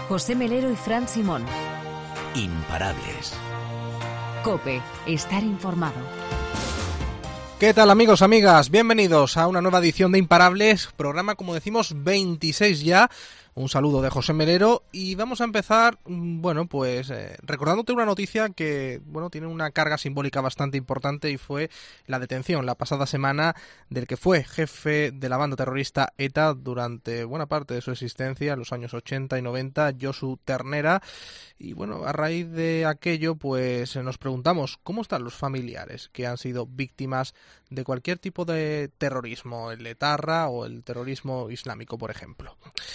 José Melero y Fran Simón. Imparables. COPE. Estar informado. ¿Qué tal, amigos, amigas? Bienvenidos a una nueva edición de Imparables, programa, como decimos, 26 ya. Un saludo de José Melero y vamos a empezar, recordándote una noticia que, tiene una carga simbólica bastante importante y fue la detención la pasada semana del que fue jefe de la banda terrorista ETA durante buena parte de su existencia, en los años 80 y 90, Josu Ternera. Y a raíz de aquello, nos preguntamos cómo están los familiares que han sido víctimas de cualquier tipo de terrorismo, el etarra o el terrorismo islámico, por ejemplo.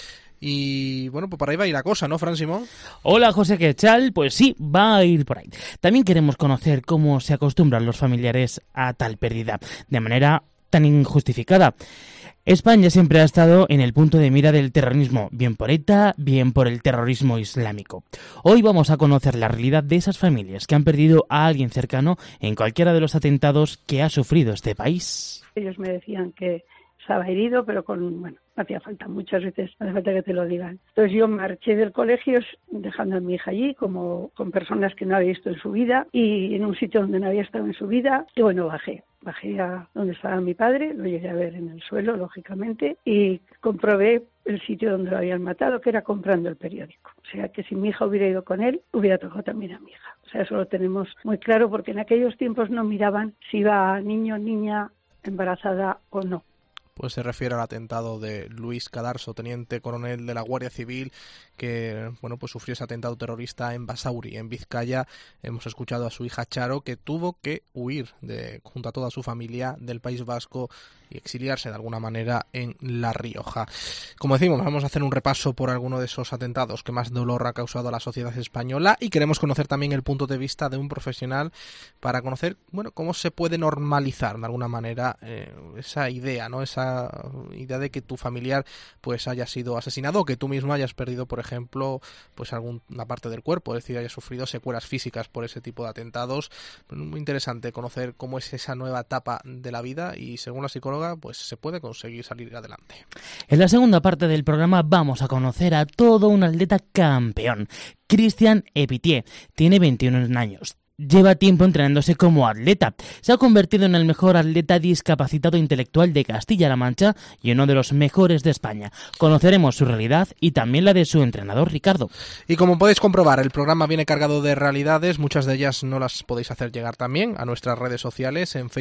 Y pues para ahí va a ir la cosa, ¿no, Fran Simón? Hola, José, ¿qué tal? Pues sí, va a ir por ahí. También queremos conocer cómo se acostumbran los familiares a tal pérdida, de manera tan injustificada. España siempre ha estado en el punto de mira del terrorismo, bien por ETA, bien por el terrorismo islámico. Hoy vamos a conocer la realidad de esas familias que han perdido a alguien cercano en cualquiera de los atentados que ha sufrido este país. Ellos me decían que estaba herido, pero no hacía falta, muchas veces no hace falta que te lo digan. Entonces yo marché del colegio dejando a mi hija allí, como con personas que no había visto en su vida y en un sitio donde no había estado en su vida. Y bajé a donde estaba mi padre, lo llegué a ver en el suelo, lógicamente, y comprobé el sitio donde lo habían matado, que era comprando el periódico. O sea, que si mi hija hubiera ido con él, hubiera tocado también a mi hija. O sea, eso lo tenemos muy claro, porque en aquellos tiempos no miraban si iba niño, niña, embarazada o no. Pues se refiere al atentado de Luis Cadarso, teniente coronel de la Guardia Civil, que sufrió ese atentado terrorista en Basauri, en Vizcaya. Hemos escuchado a su hija Charo, que tuvo que huir junto a toda su familia del País Vasco y exiliarse de alguna manera en La Rioja. Como decimos, vamos a hacer un repaso por alguno de esos atentados que más dolor ha causado a la sociedad española y queremos conocer también el punto de vista de un profesional para conocer cómo se puede normalizar de alguna manera esa idea, ¿no? Esa idea de que tu familiar haya sido asesinado o que tú mismo hayas perdido, por ejemplo, alguna parte del cuerpo, es decir, hayas sufrido secuelas físicas por ese tipo de atentados. Muy interesante conocer cómo es esa nueva etapa de la vida y según la psicóloga se puede conseguir salir adelante. En la segunda parte del programa vamos a conocer a todo un atleta campeón. Christian Epitié tiene 21 años. Lleva tiempo entrenándose como atleta. Se ha convertido en el mejor atleta discapacitado intelectual de Castilla-La Mancha y uno de los mejores de España. Conoceremos su realidad y también la de su entrenador, Ricardo. Y como podéis comprobar, el programa viene cargado de realidades. Muchas de ellas no las podéis hacer llegar también a nuestras redes sociales en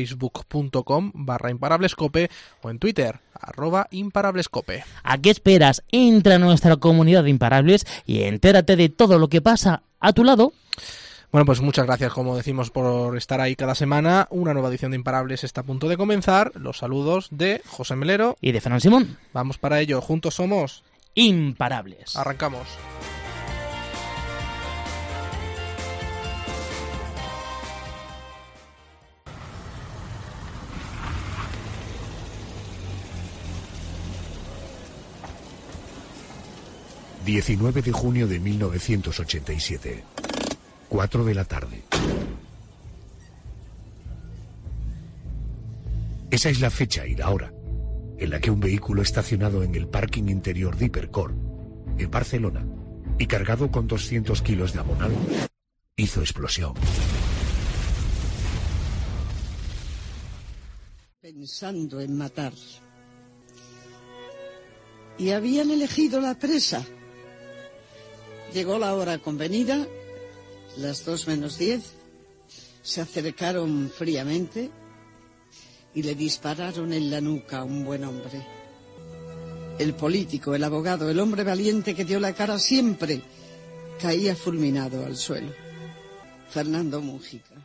facebook.com/imparablescope o en Twitter @imparablescope. ¿A qué esperas? Entra a nuestra comunidad de Imparables y entérate de todo lo que pasa a tu lado. Pues muchas gracias, como decimos, por estar ahí cada semana. Una nueva edición de Imparables está a punto de comenzar. Los saludos de José Melero y de Fran Simón. Vamos para ello, juntos somos Imparables. Arrancamos. ...19 de junio de 1987... 4 de la tarde. Esa es la fecha y la hora en la que un vehículo estacionado en el parking interior de Hipercor, en Barcelona, y cargado con 200 kilos de amonal, hizo explosión. Pensando en matar. Y habían elegido la presa. Llegó la hora convenida. Las 2:10, se acercaron fríamente y le dispararon en la nuca a un buen hombre. El político, el abogado, el hombre valiente que dio la cara siempre, caía fulminado al suelo. Fernando Mújica.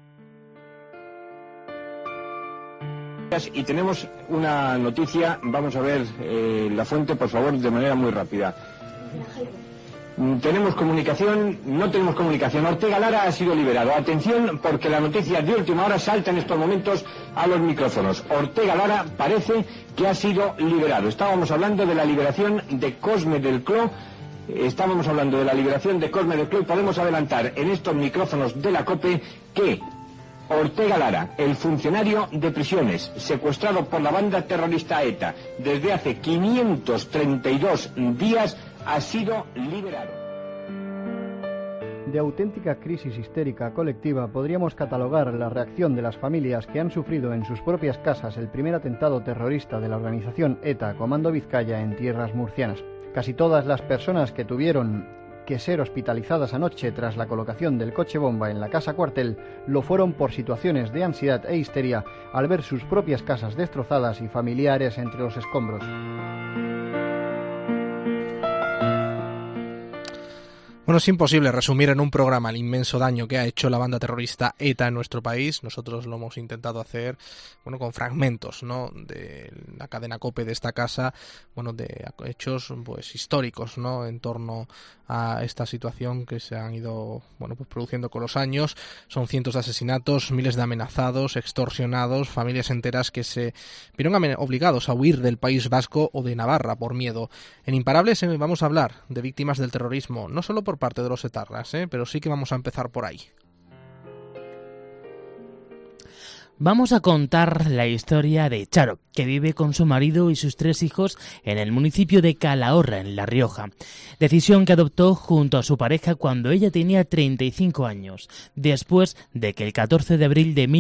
Y tenemos una noticia, vamos a ver la fuente, por favor, de manera muy rápida. ¿Tenemos comunicación? No tenemos comunicación. Ortega Lara ha sido liberado. Atención, porque la noticia de última hora salta en estos momentos a los micrófonos. Ortega Lara parece que ha sido liberado. Estábamos hablando de la liberación de Cosme del Cló. Y podemos adelantar en estos micrófonos de la COPE que Ortega Lara, el funcionario de prisiones, secuestrado por la banda terrorista ETA desde hace 532 días, ha sido liberado. De auténtica crisis histérica colectiva podríamos catalogar la reacción de las familias que han sufrido en sus propias casas el primer atentado terrorista de la organización ETA Comando Vizcaya en tierras murcianas. Casi todas las personas que tuvieron que ser hospitalizadas anoche tras la colocación del coche bomba en la casa cuartel lo fueron por situaciones de ansiedad e histeria al ver sus propias casas destrozadas y familiares entre los escombros. Bueno, es imposible resumir en un programa el inmenso daño que ha hecho la banda terrorista ETA en nuestro país. Nosotros lo hemos intentado hacer, bueno, con fragmentos, ¿no?, de la cadena COPE de esta casa, bueno, de hechos, pues, históricos, ¿no?, en torno a esta situación que se han ido, bueno, pues produciendo con los años. Son cientos de asesinatos, miles de amenazados, extorsionados, familias enteras que se vieron obligados a huir del País Vasco o de Navarra por miedo. En Imparables vamos a hablar de víctimas del terrorismo, no solo por parte de los etarras, pero sí que vamos a empezar por ahí. Vamos a contar la historia de Charo, que vive con su marido y sus 3 hijos en el municipio de Calahorra, en La Rioja. Decisión que adoptó junto a su pareja cuando ella tenía 35 años, después de que el 14 de abril de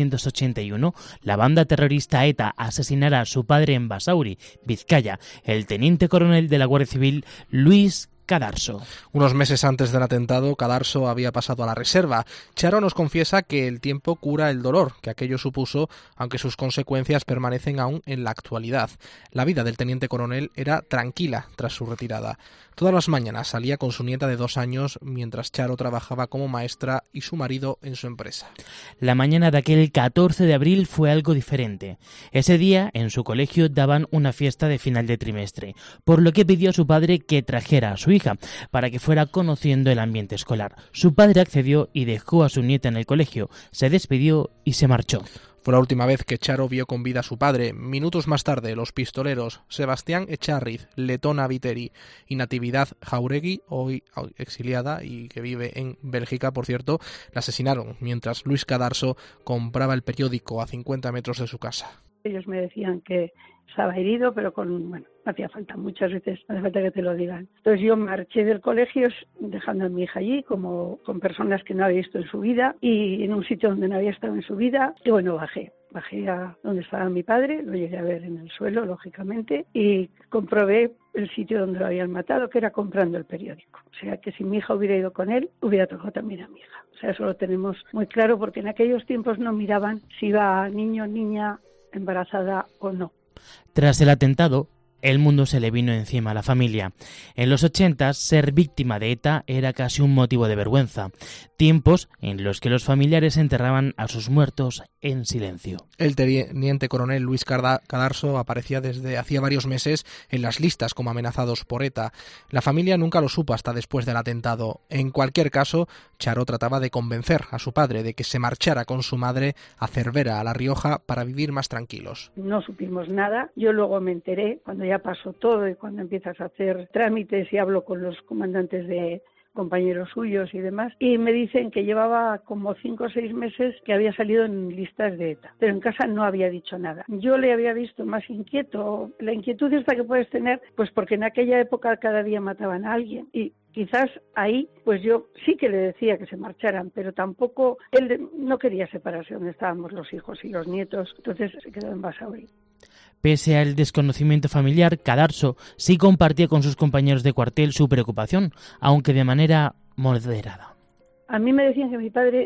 1981 la banda terrorista ETA asesinara a su padre en Basauri, Vizcaya, el teniente coronel de la Guardia Civil, Luis Cadarso. Unos meses antes del atentado, Cadarso había pasado a la reserva. Charo nos confiesa que el tiempo cura el dolor que aquello supuso, aunque sus consecuencias permanecen aún en la actualidad. La vida del teniente coronel era tranquila tras su retirada. Todas las mañanas salía con su nieta de 2 años, mientras Charo trabajaba como maestra y su marido en su empresa. La mañana de aquel 14 de abril fue algo diferente. Ese día, en su colegio, daban una fiesta de final de trimestre, por lo que pidió a su padre que trajera a su hija, para que fuera conociendo el ambiente escolar. Su padre accedió y dejó a su nieta en el colegio, se despidió y se marchó. Fue la última vez que Charo vio con vida a su padre. Minutos más tarde, los pistoleros Sebastián Echarriz, Letona Viteri y Natividad Jauregui, hoy exiliada y que vive en Bélgica, por cierto, la asesinaron mientras Luis Cadarso compraba el periódico a 50 metros de su casa. Ellos me decían que estaba herido, pero no hacía falta, muchas veces no hace falta que te lo digan. Entonces yo marché del colegio dejando a mi hija allí, como con personas que no había visto en su vida y en un sitio donde no había estado en su vida. Y bueno, bajé a donde estaba mi padre, lo llegué a ver en el suelo, lógicamente, y comprobé el sitio donde lo habían matado, que era comprando el periódico. O sea, que si mi hija hubiera ido con él, hubiera tocado también a mi hija. O sea, eso lo tenemos muy claro, porque en aquellos tiempos no miraban si iba niño, niña, embarazada o no. Tras el atentado, el mundo se le vino encima a la familia. En los 80, ser víctima de ETA era casi un motivo de vergüenza. Tiempos en los que los familiares enterraban a sus muertos en silencio. El teniente coronel Luis Cadarso aparecía desde hacía varios meses en las listas como amenazados por ETA. La familia nunca lo supo hasta después del atentado. En cualquier caso, Charo trataba de convencer a su padre de que se marchara con su madre a Cervera, a La Rioja, para vivir más tranquilos. No supimos nada. Yo luego me enteré, cuando ya pasó todo y cuando empiezas a hacer trámites y hablo con los comandantes de compañeros suyos y demás, y me dicen que llevaba como 5 o 6 meses que había salido en listas de ETA, pero en casa no había dicho nada. Yo le había visto más inquieto, la inquietud esta que puedes tener, pues porque en aquella época cada día mataban a alguien, y quizás ahí, pues yo sí que le decía que se marcharan, pero tampoco, él no quería separarse donde estábamos los hijos y los nietos, entonces se quedó en Basauri. Pese al desconocimiento familiar, Cadarso sí compartía con sus compañeros de cuartel su preocupación, aunque de manera moderada. A mí me decían que mi padre,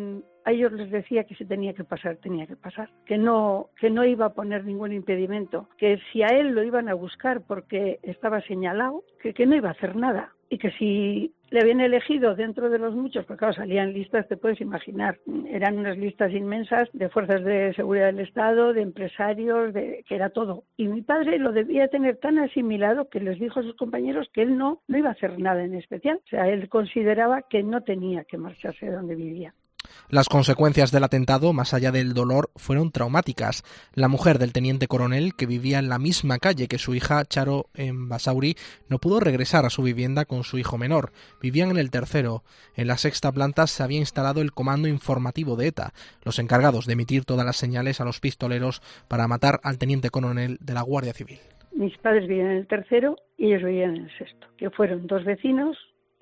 a ellos les decía que se tenía que pasar, que no iba a poner ningún impedimento, que si a él lo iban a buscar porque estaba señalado, que no iba a hacer nada, y que si le habían elegido dentro de los muchos, porque claro, salían listas, te puedes imaginar, eran unas listas inmensas de fuerzas de seguridad del Estado, de empresarios, que era todo. Y mi padre lo debía tener tan asimilado que les dijo a sus compañeros que él no iba a hacer nada en especial. O sea, él consideraba que no tenía que marcharse de donde vivía. Las consecuencias del atentado, más allá del dolor, fueron traumáticas. La mujer del teniente coronel, que vivía en la misma calle que su hija Charo en Basauri, no pudo regresar a su vivienda con su hijo menor. Vivían en el tercero. En la 6ª planta se había instalado el comando informativo de ETA, los encargados de emitir todas las señales a los pistoleros para matar al teniente coronel de la Guardia Civil. Mis padres vivían en el tercero y ellos vivían en el 6º, que fueron 2 vecinos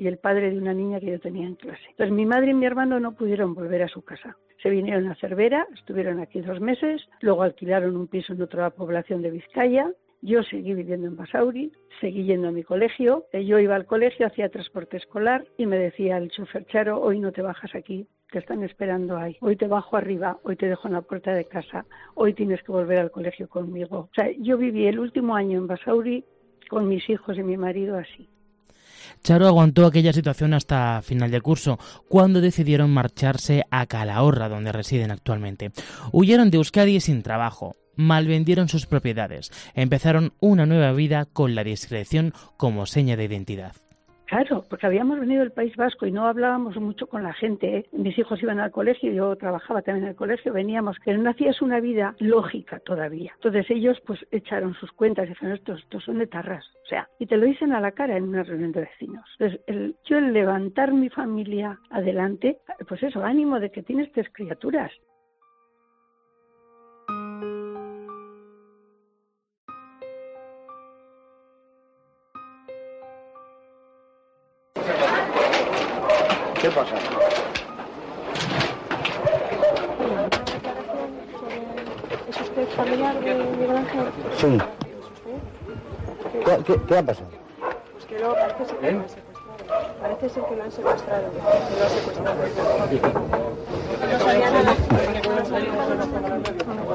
y el padre de una niña que yo tenía en clase. Entonces mi madre y mi hermano no pudieron volver a su casa. Se vinieron a Cervera, estuvieron aquí 2 meses, luego alquilaron un piso en otra población de Vizcaya. Yo seguí viviendo en Basauri, seguí yendo a mi colegio. Yo iba al colegio, hacía transporte escolar y me decía el chofer: Charo, hoy no te bajas aquí, te están esperando ahí. Hoy te bajo arriba, hoy te dejo en la puerta de casa, hoy tienes que volver al colegio conmigo. O sea, yo viví el último año en Basauri con mis hijos y mi marido así. Charo aguantó aquella situación hasta final de curso, cuando decidieron marcharse a Calahorra, donde residen actualmente. Huyeron de Euskadi sin trabajo, malvendieron sus propiedades, empezaron una nueva vida con la discreción como seña de identidad. Claro, porque habíamos venido del País Vasco y no hablábamos mucho con la gente, ¿eh? Mis hijos iban al colegio, yo trabajaba también en el colegio, veníamos, pero no hacías una vida lógica todavía. Entonces ellos pues echaron sus cuentas y dijeron: estos son etarras, o sea, y te lo dicen a la cara en una reunión de vecinos. Entonces el levantar mi familia adelante, pues eso, ánimo de que tienes 3 criaturas. ¿Qué pasa? ¿Es usted familiar de Miguel Ángel? Sí. ¿Qué ha pasado? Pues que luego parece ser que lo han secuestrado. Parece ser que lo han secuestrado. Que lo han secuestrado. No sabía nada. No sabía nada.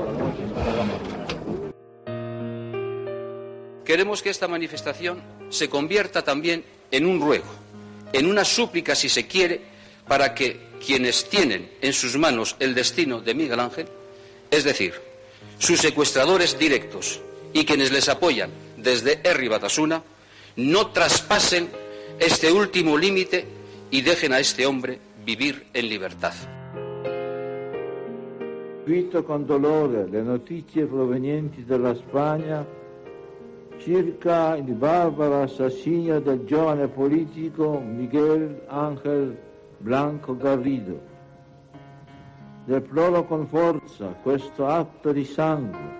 Queremos que esta manifestación se convierta también en un ruego, en una súplica, si se quiere, para que quienes tienen en sus manos el destino de Miguel Ángel, es decir, sus secuestradores directos y quienes les apoyan desde Herri Batasuna, no traspasen este último límite y dejen a este hombre vivir en libertad. Visto con dolore le notizie provenienti dalla Spagna circa il barbaro assassinio del giovane politico Miguel Ángel Blanco Garrido. Deploro con forza questo atto di sangue.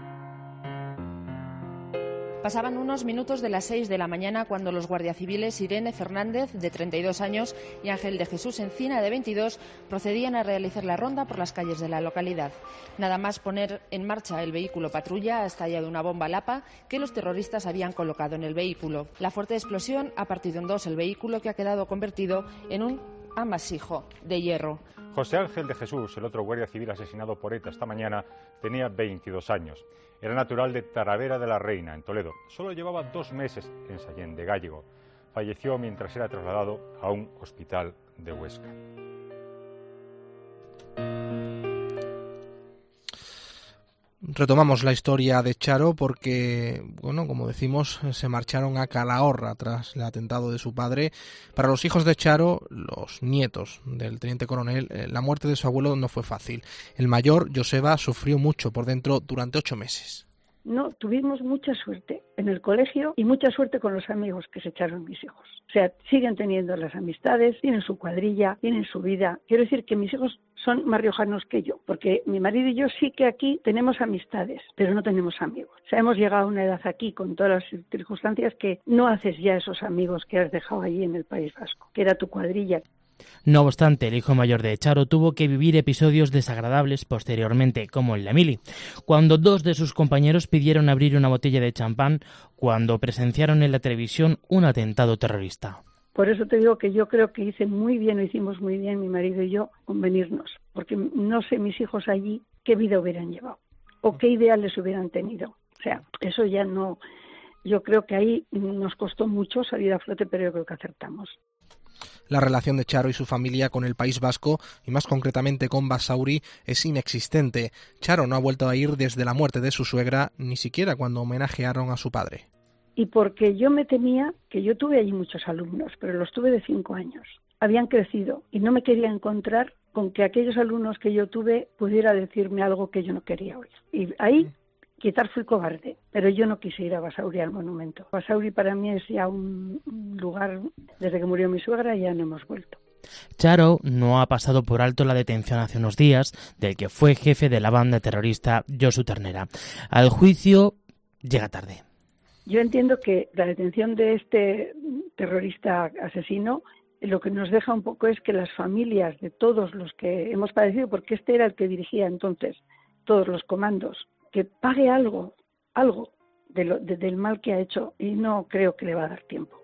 Pasaban unos minutos de las 6 de la mañana cuando los guardias civiles Irene Fernández, de 32 años, y Ángel de Jesús Encina, de 22, procedían a realizar la ronda por las calles de la localidad. Nada más poner en marcha el vehículo patrulla, ha estallado una bomba Lapa que los terroristas habían colocado en el vehículo. La fuerte explosión ha partido en 2 el vehículo, que ha quedado convertido en un amasijo de hierro. José Ángel de Jesús, el otro guardia civil asesinado por ETA esta mañana, tenía 22 años. Era natural de Talavera de la Reina, en Toledo. Solo llevaba 2 meses en Sallén de Gállego. Falleció mientras era trasladado a un hospital de Huesca. Retomamos la historia de Charo porque, bueno, como decimos, se marcharon a Calahorra tras el atentado de su padre. Para los hijos de Charo, los nietos del teniente coronel, la muerte de su abuelo no fue fácil. El mayor, Joseba, sufrió mucho por dentro durante 8 meses. No, tuvimos mucha suerte en el colegio y mucha suerte con los amigos que se echaron mis hijos. O sea, siguen teniendo las amistades, tienen su cuadrilla, tienen su vida. Quiero decir que mis hijos son más riojanos que yo, porque mi marido y yo sí que aquí tenemos amistades, pero no tenemos amigos. O sea, hemos llegado a una edad aquí con todas las circunstancias que no haces ya esos amigos que has dejado allí en el País Vasco, que era tu cuadrilla. No obstante, el hijo mayor de Charo tuvo que vivir episodios desagradables posteriormente, como en la mili, cuando 2 de sus compañeros pidieron abrir una botella de champán cuando presenciaron en la televisión un atentado terrorista. Por eso te digo que yo creo que hicimos muy bien mi marido y yo con venirnos, porque no sé mis hijos allí qué vida hubieran llevado o qué ideales hubieran tenido. O sea, eso ya no. Yo creo que ahí nos costó mucho salir a flote, pero yo creo que acertamos. La relación de Charo y su familia con el País Vasco, y más concretamente con Basauri, es inexistente. Charo no ha vuelto a ir desde la muerte de su suegra, ni siquiera cuando homenajearon a su padre. Y porque yo me temía, que yo tuve allí muchos alumnos, pero los tuve de 5 años. Habían crecido y no me quería encontrar con que aquellos alumnos que yo tuve pudiera decirme algo que yo no quería oír. Y ahí quizás fui cobarde, pero yo no quise ir a Basauri, al monumento. Basauri para mí es ya un lugar, desde que murió mi suegra ya no hemos vuelto. Charo no ha pasado por alto la detención hace unos días del que fue jefe de la banda terrorista Josu Ternera. Al juicio llega tarde. Yo entiendo que la detención de este terrorista asesino lo que nos deja un poco es que las familias de todos los que hemos padecido, porque este era el que dirigía entonces todos los comandos, que pague algo del mal que ha hecho, y no creo que le va a dar tiempo.